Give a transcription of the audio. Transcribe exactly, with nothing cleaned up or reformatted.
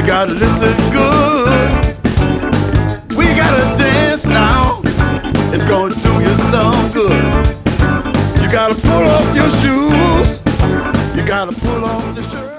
You gotta listen good. We gotta dance now. It's gonna do you some good. You gotta pull off your shoes. You gotta pull off the shirt.